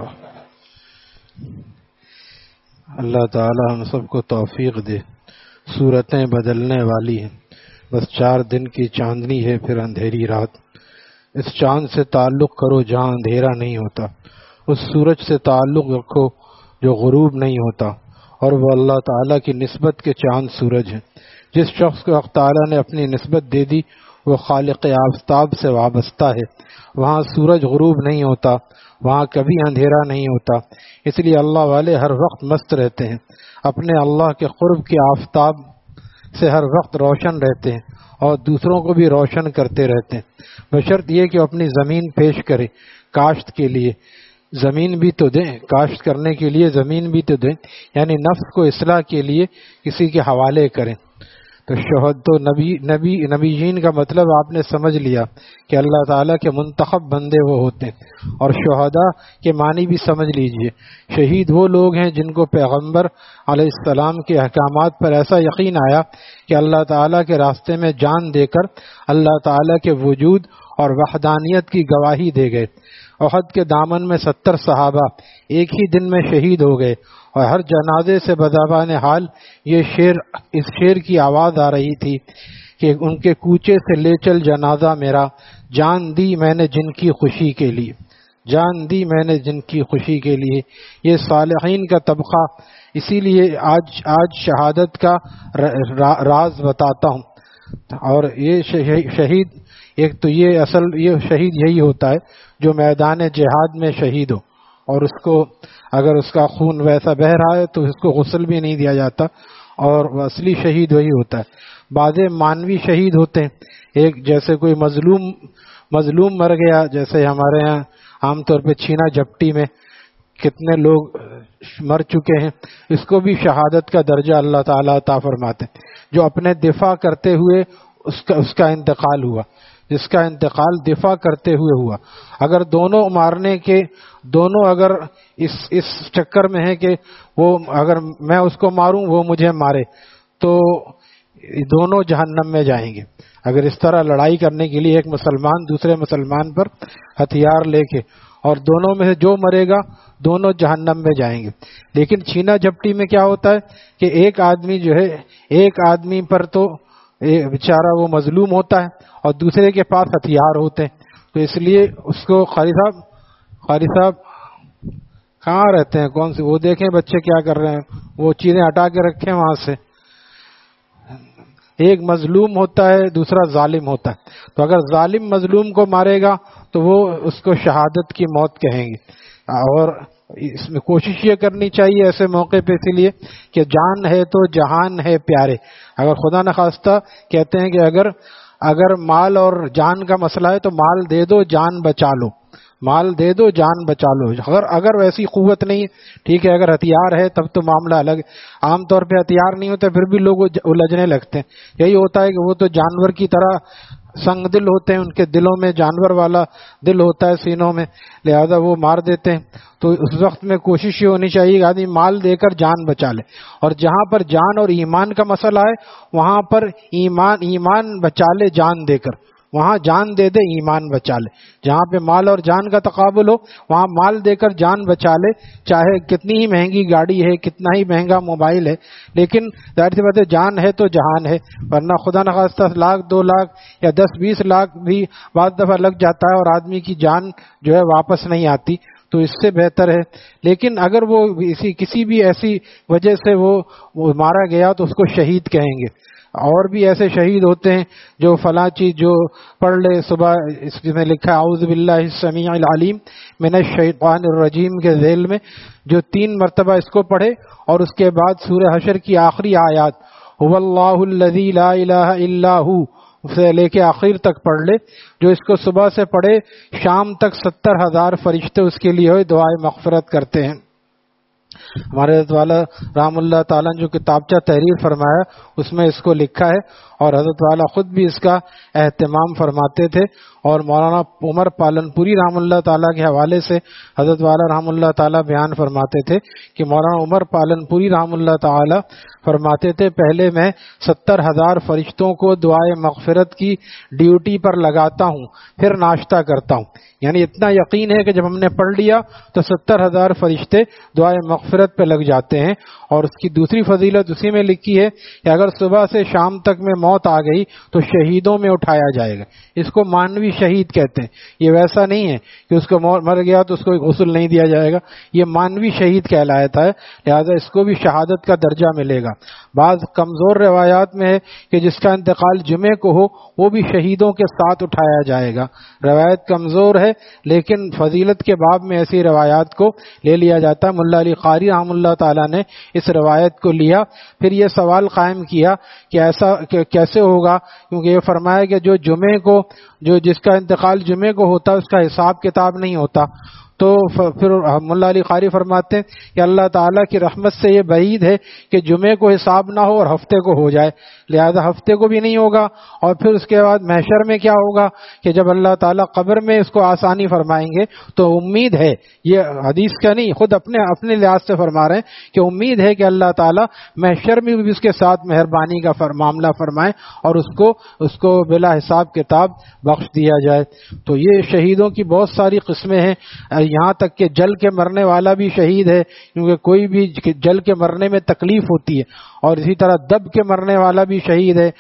اللہ تعالی ہم سب کو توفیق دے. صورتیں بدلنے والی ہیں. بس 4 دن کی چاندنی ہے پھر اندھیری رات. اس چاند سے تعلق کرو جہاں اندھیرا نہیں ہوتا. اس سورج سے تعلق رکھو جو غروب نہیں ہوتا. اور وہ اللہ تعالیٰ کی نسبت کے چاند سورج ہیں. جس شخص کو اللہ تعالیٰ نے اپنی نسبت دے دی وہ خالق آفتاب سے وابستہ ہے. وہاں سورج غروب نہیں ہوتا, وہاں کبھی اندھیرا نہیں ہوتا. اس لیے اللہ والے ہر وقت مست رہتے ہیں, اپنے اللہ کے قرب کے آفتاب سے ہر وقت روشن رہتے ہیں اور دوسروں کو بھی روشن کرتے رہتے ہیں, بشرط یہ کہ وہ اپنی زمین پیش کرے کاشت کے لیے. زمین بھی تو دیں, کاشت کرنے کے لیے زمین بھی تو دیں, یعنی نفس کو اصلاح کے لیے کسی کے حوالے کریں. تو نبیین کا مطلب آپ نے سمجھ لیا کہ اللہ تعالیٰ کے منتخب بندے وہ ہوتے ہیں. اور شہداء کے معنی بھی سمجھ لیجئے. شہید وہ لوگ ہیں جن کو پیغمبر علیہ السلام کے احکامات پر ایسا یقین آیا کہ اللہ تعالیٰ کے راستے میں جان دے کر اللہ تعالیٰ کے وجود اور وحدانیت کی گواہی دے گئے. احد کے دامن میں 70 صحابہ ایک ہی دن میں شہید ہو گئے, اور ہر جنازے سے بزبان حال اس شعر کی آواز آ رہی تھی کہ ان کے کوچے سے لے چل جنازہ میرا, جان دی میں نے جن کی خوشی کے لیے, جان دی میں نے جن کی خوشی کے لیے. یہ صالحین کا طبقہ. اسی لیے آج شہادت کا راز بتاتا ہوں. اور یہ شہید ایک تو یہ شہید یہی ہوتا ہے جو میدان جہاد میں شہید ہو, اور اس کو اگر اس کا خون ویسا بہ رہا ہے تو اس کو غسل بھی نہیں دیا جاتا, اور اصلی شہید وہی ہوتا ہے. بعض مانوی شہید ہوتے ہیں, ایک جیسے کوئی مظلوم مر گیا, جیسے ہمارے ہاں عام طور پہ چھینا جھپٹی میں کتنے لوگ مر چکے ہیں, اس کو بھی شہادت کا درجہ اللہ تعالیٰ عطا فرماتے ہیں. جو اپنے دفاع کرتے ہوئے اس کا انتقال ہوا, جس کا انتقال دفاع کرتے ہوئے ہوا. اگر دونوں مارنے کے دونوں اگر اس چکر میں ہے کہ وہ اگر میں اس کو ماروں وہ مجھے مارے تو دونوں جہنم میں جائیں گے. اگر اس طرح لڑائی کرنے کے لیے ایک مسلمان دوسرے مسلمان پر ہتھیار لے کے, اور دونوں میں سے جو مرے گا دونوں جہنم میں جائیں گے. لیکن چھینا جھپٹی میں کیا ہوتا ہے کہ ایک آدمی جو ہے ایک آدمی پر تو بیچارہ وہ مظلوم ہوتا ہے اور دوسرے کے پاس ہتھیار ہوتے ہیں, تو اس لیے اس کو قاری صاحب کہاں رہتے ہیں, کون سے وہ دیکھیں بچے کیا کر رہے ہیں, وہ چیزیں ہٹا کے رکھیں وہاں سے. ایک مظلوم ہوتا ہے دوسرا ظالم ہوتا ہے, تو اگر ظالم مظلوم کو مارے گا تو وہ اس کو شہادت کی موت کہیں گے. اور اس میں کوشش یہ کرنی چاہیے ایسے موقع پہ, اسی لیے کہ جان ہے تو جہان ہے پیارے. اگر خدا نخواستہ کہتے ہیں کہ اگر مال اور جان کا مسئلہ ہے تو مال دے دو جان بچا لو, مال دے دو جان بچا لو. اگر ویسی قوت نہیں ٹھیک ہے, اگر ہتھیار ہے تب تو معاملہ الگ. عام طور پہ ہتھیار نہیں ہوتے پھر بھی لوگ الجھنے لگتے ہیں. یہی ہوتا ہے کہ وہ تو جانور کی طرح سنگ دل ہوتے ہیں, ان کے دلوں میں جانور والا دل ہوتا ہے سینوں میں, لہذا وہ مار دیتے ہیں. تو اس وقت میں کوشش یہ ہونی چاہیے کہ آدمی مال دے کر جان بچا لے. اور جہاں پر جان اور ایمان کا مسئلہ ہے وہاں پر ایمان بچا لے جان دے کر, وہاں جان دے دے ایمان بچا لے. جہاں پہ مال اور جان کا تقابل ہو وہاں مال دے کر جان بچا لے, چاہے کتنی ہی مہنگی گاڑی ہے کتنا ہی مہنگا موبائل ہے, لیکن ظاہر سی بات ہے جان ہے تو جہان ہے. ورنہ خدا نخواستہ 1 لاکھ 2 لاکھ یا 10-20 لاکھ بھی بعض دفعہ لگ جاتا ہے اور آدمی کی جان جو ہے واپس نہیں آتی, تو اس سے بہتر ہے. لیکن اگر وہ کسی بھی ایسی وجہ سے وہ مارا گیا تو اس کو شہید کہیں گے. اور بھی ایسے شہید ہوتے ہیں جو فلاں چیز جو پڑھ لے صبح, اس میں لکھا ہے اعوذ باللہ السمیع العلیم من الشیطان الرجیم کے ذیل میں جو 3 مرتبہ اس کو پڑھے اور اس کے بعد سورہ حشر کی آخری آیات هو اللہ الذی لا الہ الا هو سے لے کے آخر تک پڑھ لے, جو اس کو صبح سے پڑھے شام تک 70,000 فرشتے اس کے لیے ہوئے دعائے مغفرت کرتے ہیں. ہمارے حضرت والا رحم اللہ تعالیٰ جو کتابچہ تحریر فرمایا اس میں اس کو لکھا ہے, اور حضرت والا خود بھی اس کا اہتمام فرماتے تھے. اور مولانا عمر پالنپوری رحم اللہ تعالیٰ کے حوالے سے حضرت والا رحم اللہ تعالیٰ بیان فرماتے تھے کہ مولانا عمر پالنپوری رحم اللہ تعالیٰ فرماتے تھے پہلے میں 70,000 فرشتوں کو دعائے مغفرت کی ڈیوٹی پر لگاتا ہوں پھر ناشتہ کرتا ہوں. یعنی اتنا یقین ہے کہ جب ہم نے پڑھ لیا تو 70,000 فرشتے دعائے مغفرت پہ لگ جاتے ہیں. اور اس کی دوسری فضیلت اسی میں لکھی ہے کہ اگر صبح سے شام تک میں موت آ گئی تو شہیدوں میں اٹھایا جائے گا. اس کو مانوی شہید کہتے ہیں. یہ ویسا نہیں ہے کہ اس کو مر گیا تو اس کو غسل نہیں دیا جائے گا. یہ مانوی شہید کہلاتا ہے, لہذا اس کو بھی شہادت کا درجہ ملے گا. بعض کمزور روایات میں ہے کہ جس کا انتقال جمعے کو ہو وہ بھی شہیدوں کے ساتھ اٹھایا جائے گا. روایت کمزور ہے لیکن فضیلت کے باب میں ایسی روایات کو لے لیا جاتا ہے. ملا علی قاری رحم اللہ تعالیٰ نے اس روایت کو لیا, پھر یہ سوال قائم کیا کہ ایسا کیسے ہوگا, کیونکہ یہ فرمایا کہ جو جمعے کو جس کا انتقال جمعے کو ہوتا ہے اس کا حساب کتاب نہیں ہوتا. تو پھر ملا علی قاری فرماتے ہیں کہ اللہ تعالیٰ کی رحمت سے یہ بعید ہے کہ جمعے کو حساب نہ ہو اور ہفتے کو ہو جائے, لہذا ہفتے کو بھی نہیں ہوگا. اور پھر اس کے بعد محشر میں کیا ہوگا کہ جب اللہ تعالیٰ قبر میں اس کو آسانی فرمائیں گے تو امید ہے, یہ حدیث کا نہیں خود اپنے لحاظ سے فرما رہے ہیں کہ امید ہے کہ اللہ تعالیٰ محشر میں بھی اس کے ساتھ مہربانی کا معاملہ فرمائے اور اس کو بلا حساب کتاب بخش دیا جائے. تو یہ شہیدوں کی بہت ساری قسمیں ہیں, یہاں تک کہ جل کے مرنے والا بھی شہید ہے, کیونکہ کوئی بھی جل کے مرنے میں تکلیف ہوتی ہے. اور اسی طرح دب کے مرنے والا بھی شہید ہے.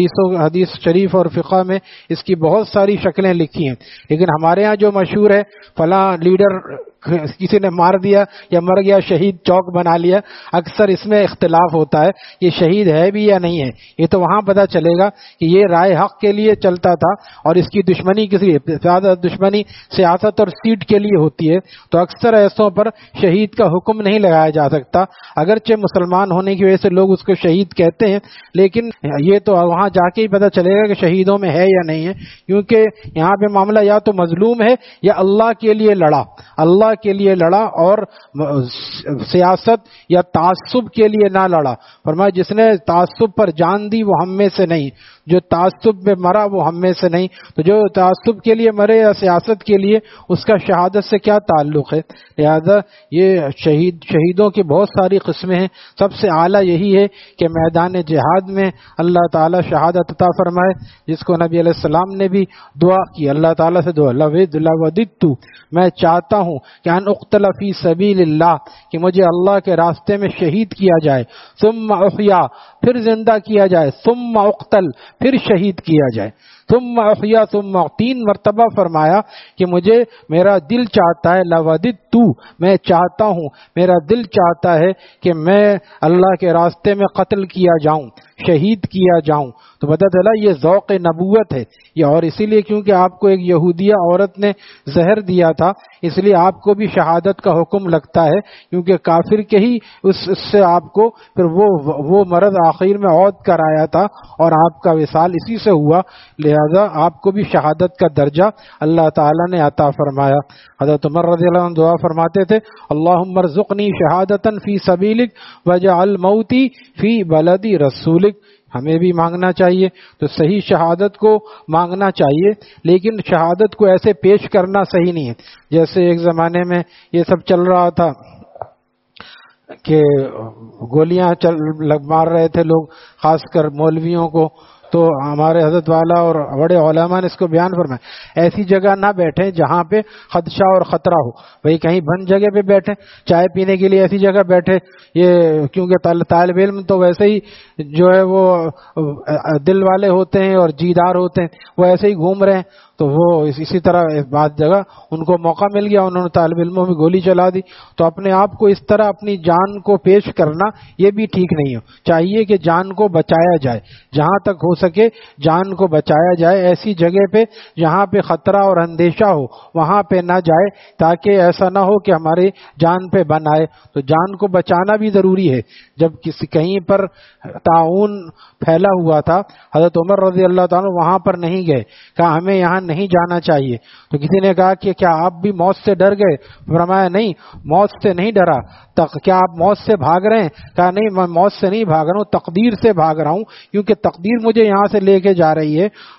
حدیث شریف اور فقہ میں اس کی بہت ساری شکلیں لکھی ہیں, لیکن ہمارے ہاں جو مشہور ہے فلاں لیڈر کسی نے مار دیا یا مر گیا, شہید چوک بنا لیا, اکثر اس میں اختلاف ہوتا ہے یہ شہید ہے بھی یا نہیں ہے. یہ تو وہاں پتہ چلے گا کہ یہ رائے حق کے لیے چلتا تھا اور اس کی دشمنی کسی زیادہ دشمنی سیاست اور سیٹ کے لیے ہوتی ہے. تو اکثر ایسوں پر شہید کا حکم نہیں لگایا جا سکتا, اگرچہ مسلمان ہونے کی وجہ سے لوگ اس کو شہید کہتے ہیں, لیکن یہ تو وہاں جا کے ہی پتہ چلے گا کہ شہیدوں میں ہے یا نہیں ہے, کیونکہ یہاں پہ معاملہ یا تو مظلوم ہے یا اللہ کے لیے لڑا اور سیاست یا تعصب کے لیے نہ لڑا. فرمایا جس نے تعصب پر جان دی وہ ہم میں سے نہیں, جو تعصب میں مرا وہ ہم میں سے نہیں. تو جو تعصب کے لیے مرے یا سیاست کے لیے اس کا شہادت سے کیا تعلق ہے. لہذا یہ شہیدوں کی بہت ساری قسمیں ہیں. سب سے اعلیٰ یہی ہے کہ میدان جہاد میں اللہ تعالیٰ شہادت عطا فرمائے, جس کو نبی علیہ السلام نے بھی دعا کی, اللہ تعالیٰ سے دعا لوددت, میں چاہتا ہوں کہ ان اقتل فی سبیل اللہ, کہ مجھے اللہ کے راستے میں شہید کیا جائے, ثم احیا, پھر زندہ کیا جائے, ثم اقتل, پھر شہید کیا جائے, ثم احیا ثم, 3 مرتبہ فرمایا کہ مجھے میرا دل چاہتا ہے, لوددت, میں چاہتا ہوں, میرا دل چاہتا ہے کہ میں اللہ کے راستے میں قتل کیا جاؤں, شہید کیا جاؤں. تو پتہ چلا یہ ذوق نبوت ہے یہ, اور اسی لیے کیونکہ آپ کو ایک یہودیہ عورت نے زہر دیا تھا اس لیے آپ کو بھی شہادت کا حکم لگتا ہے, کیونکہ کافر کے ہی اس سے آپ کو پھر وہ مرض آخر میں عود کر آیا تھا اور آپ کا وصال اسی سے ہوا, لہذا آپ کو بھی شہادت کا درجہ اللہ تعالیٰ نے عطا فرمایا. حضرت عمر رضی اللہ عنہ دعا فرماتے تھے, اللہم ارزقنی شہادتا فی سبیلک وجعل موتی فی بلدی رسولک. ہمیں بھی مانگنا چاہیے, تو صحیح شہادت کو مانگنا چاہیے, لیکن شہادت کو ایسے پیش کرنا صحیح نہیں ہے. جیسے ایک زمانے میں یہ سب چل رہا تھا کہ گولیاں مار رہے تھے لوگ, خاص کر مولویوں کو, تو ہمارے حضرت والا اور بڑے علماء نے اس کو بیان فرمایا, ایسی جگہ نہ بیٹھیں جہاں پہ خدشہ اور خطرہ ہو. بھئی کہیں بند جگہ پہ بیٹھیں, چائے پینے کے لیے ایسی جگہ بیٹھے, یہ کیونکہ طالب علم تو ویسے ہی جو ہے وہ دل والے ہوتے ہیں اور جیدار ہوتے ہیں, وہ ایسے ہی گھوم رہے ہیں, تو وہ اسی طرح بعض جگہ ان کو موقع مل گیا, انہوں نے طالب علموں میں گولی چلا دی. تو اپنے آپ کو اس طرح اپنی جان کو پیش کرنا یہ بھی ٹھیک نہیں ہو. چاہیے کہ جان کو بچایا جائے, جہاں تک ہو سکے جان کو بچایا جائے. ایسی جگہ پہ جہاں پہ خطرہ اور اندیشہ ہو وہاں پہ نہ جائے, تاکہ ایسا نہ ہو کہ ہماری جان پہ بن آئے. تو جان کو بچانا بھی ضروری ہے. جب کہیں پر طاعون پھیلا ہوا تھا, حضرت عمر رضی اللہ تعالیٰ وہاں پر نہیں گئے, کہا ہمیں یہاں نہیں جانا چاہیے. تو کسی نے کہا کہ کیا آپ بھی موت سے ڈر گئے؟ فرمایا نہیں, موت سے نہیں ڈرا. کیا آپ موت سے بھاگ رہے ہیں؟ کہا نہیں, میں موت سے نہیں بھاگ رہا ہوں, تقدیر سے بھاگ رہا ہوں, کیونکہ تقدیر مجھے یہاں سے لے کے جا رہی ہے.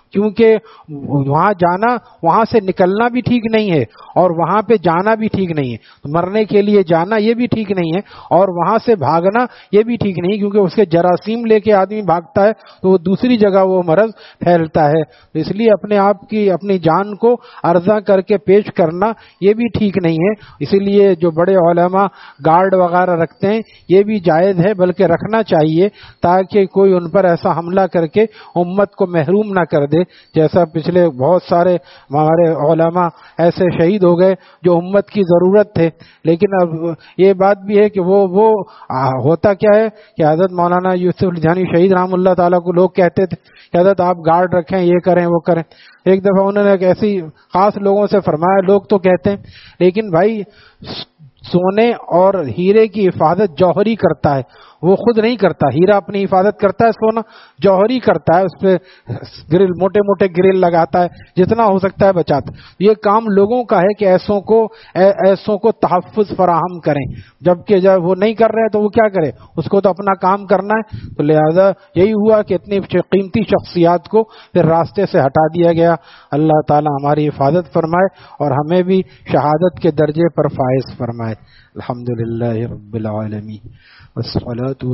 کیونکہ وہاں جانا، وہاں سے نکلنا بھی ٹھیک نہیں ہے اور وہاں پہ جانا بھی ٹھیک نہیں ہے، مرنے کے لیے جانا یہ بھی ٹھیک نہیں ہے اور وہاں سے بھاگنا یہ بھی ٹھیک نہیں، کیونکہ اس کے جراثیم لے کے آدمی بھاگتا ہے تو وہ دوسری جگہ وہ مرض پھیلتا ہے. تو اس لیے اپنے آپ کی اپنی جان کو عرضہ کر کے پیش کرنا یہ بھی ٹھیک نہیں ہے. اسی لیے جو بڑے علماء گارڈ وغیرہ رکھتے ہیں یہ بھی جائز ہے، بلکہ رکھنا چاہیے تاکہ کوئی ان پر ایسا حملہ کر کے امت کو محروم نہ کر دے، جیسا پچھلے بہت سارے ہمارے علماء ایسے شہید ہو گئے جو امت کی ضرورت تھے. لیکن اب یہ بات بھی ہے کہ وہ ہوتا کیا ہے کہ حضرت مولانا یوسف لدھیانی شہید رحم اللہ تعالیٰ کو لوگ کہتے تھے کہ حضرت آپ گارڈ رکھیں، یہ کریں وہ کریں. ایک دفعہ انہوں نے ایک ایسی خاص لوگوں سے فرمایا، لوگ تو کہتے ہیں لیکن بھائی سونے اور ہیرے کی حفاظت جوہری کرتا ہے، وہ خود نہیں کرتا. ہیرا اپنی حفاظت کرتا ہے، سونا جوہری کرتا ہے، اس پہ گرل موٹے موٹے گرل لگاتا ہے، جتنا ہو سکتا ہے بچاتا. یہ کام لوگوں کا ہے کہ ایسوں کو تحفظ فراہم کریں، جبکہ جب وہ نہیں کر رہے تو وہ کیا کرے، اس کو تو اپنا کام کرنا ہے. تو لہذا یہی ہوا کہ اتنی قیمتی شخصیات کو پھر راستے سے ہٹا دیا گیا. اللہ تعالی ہماری حفاظت فرمائے اور ہمیں بھی شہادت کے درجے پر فائز فرمائے. الحمدللہ رب العالمین والصلاة